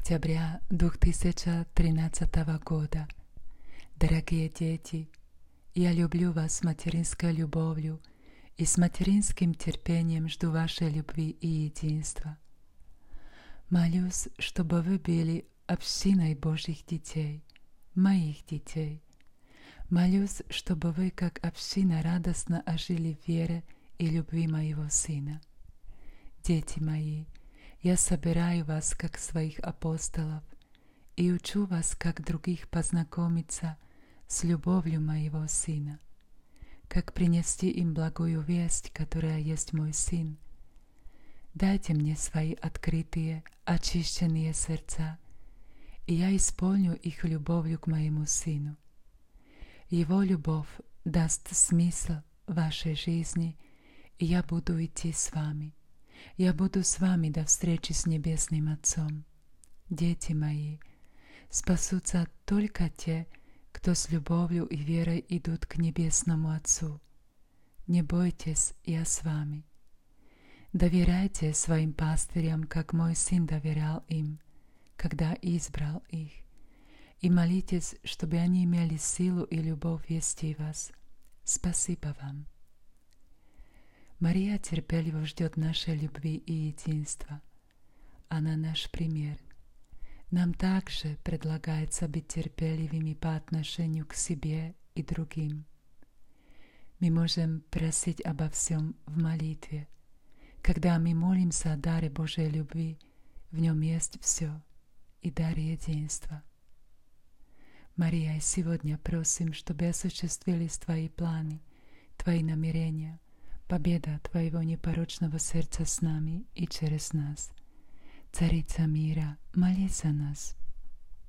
октября 2013 года. Дорогие дети, я люблю вас с материнской любовью и с материнским терпением жду вашей любви и единства. Молюсь, чтобы вы были общиной Божьих детей, моих детей. Молюсь, чтобы вы, как община, радостно ожили в вере и любви моего Сына. Дети мои, я собираю вас, как своих апостолов, и учу вас, как других, познакомиться с любовью моего Сына, как принести им благую весть, которая есть мой Сын. Дайте мне свои открытые, очищенные сердца, и я исполню их любовью к моему Сыну. Его любовь даст смысл вашей жизни, и я буду идти с вами. Я буду с вами до встречи с Небесным Отцом. Дети мои, спасутся только те, кто с любовью и верой идут к Небесному Отцу. Не бойтесь, я с вами. Доверяйте своим пастырям, как мой Сын доверял им, когда избрал их, и молитесь, чтобы они имели силу и любовь вести вас. Спасибо вам. Мария терпеливо ждет нашей любви и единства. Она наш пример. Нам также предлагается быть терпеливыми по отношению к себе и другим. Мы можем просить обо всем в молитве. Когда мы молимся о даре Божьей любви, в нем есть все, и дар единства. Мария, сегодня просим, чтобы осуществились Твои планы, Твои намерения, победа Твоего непорочного сердца с нами и через нас. Царица мира, молись за нас.